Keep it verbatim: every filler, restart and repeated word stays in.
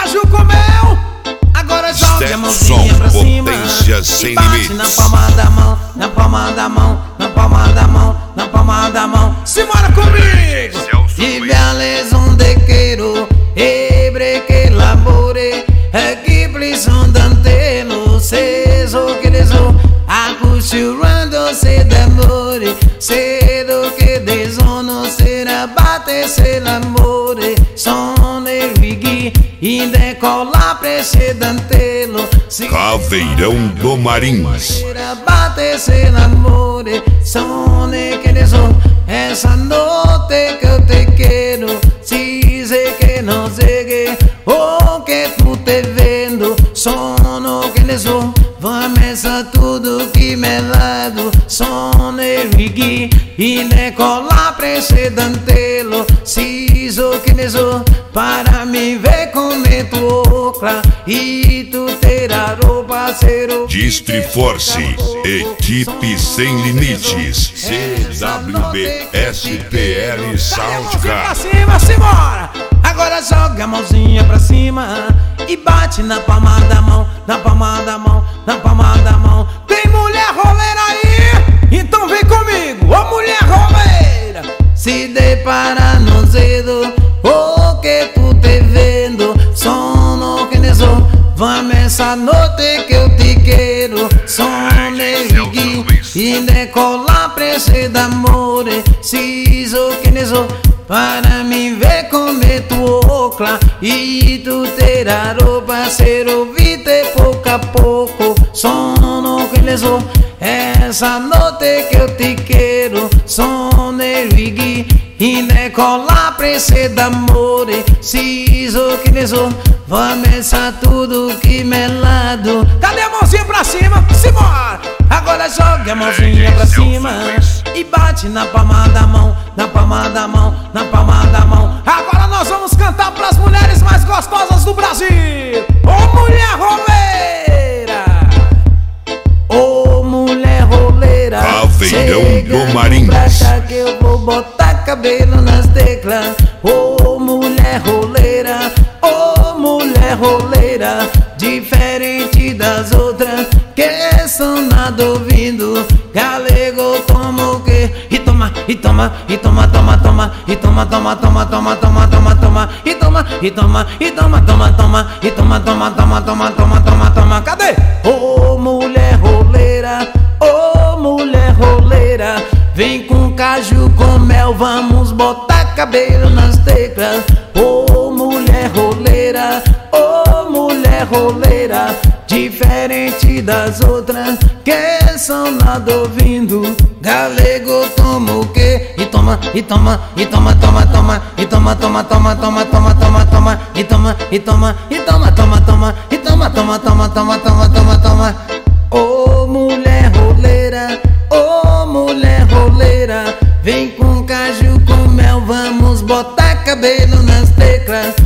caju com mel. Agora joga a mãozinha pra cima sem e bate limites. na palma da mão, na palma da mão, na palma da mão, na palma da mão. Simbora comigo! Celso Viales un te quiero, ebre que labore, aqui prison dante no seso que deso, acussurando se d'amore, cedo que desono será bate se l'amore, son erigui e decola precedantelo, Caveirão do Marins. será bate se l'amore, son que deso, essa noite que eu te quero, se dizer que não sei o que tu te vendo, sono que deso, vamos a tudo que me lado, sono erigui e decola precedantelo, se dizer que deso, para me ver como tu ocla e tu terá roupa ser o Distriforce, equipe sem limites. C W B S P L pra Soundcard. cima, simbora! Agora joga a mãozinha pra cima e bate na palma da mão, na palma da mão, na palma da mão. Tem mulher roleira aí? Então vem comigo, ô mulher roleira! Se depara no cedo, o que tu te vendo, sono que neso, vamos essa noite que eu te quero, sono erigui e decola prece d'amore, se so que neso, para me ver como tu ocla e tu terá roupa ser ouvite pouco a pouco, sono que neso, essa noite que eu te quero, sono erigui e decola prece d'amore, se so que neso, vamos a tudo que me lado. Cadê a mãozinha pra cima? Simbora! Agora joga a mãozinha pra cima e bate na palma da mão, na palma da mão, na palma da mão. Agora nós vamos cantar pras mulheres mais gostosas do Brasil. Ô mulher roleira, ô mulher roleira, Caveirão chega do Marins. pra cá que eu vou botar cabelo nas teclas. Ô mulher roleira, ô mulher roleira, diferente das outras que são nada ouvindo. Galego toma o quê? E toma, e toma, e toma, toma, toma, e toma, toma, toma, toma, toma, toma, toma, e toma, e toma, e toma, toma, toma, e toma, toma, toma, toma, toma, toma, toma. Cadê? Ô mulher roleira, ô mulher roleira, vem com caju com mel, vamos botar cabelo nas teclas. Ô mulher roleira, ô mulher roleira, diferente das outras que são nada ouvindo. Galego toma o quê? E toma, e toma, e toma, toma, toma, e toma, toma, toma, toma, toma, toma, toma, e toma, e toma, e toma, toma, toma, e toma, toma, toma, toma, toma, toma, toma. Ô mulher roleira, ô mulher roleira, vem com caju com mel, vamos botar cabelo nas teclas.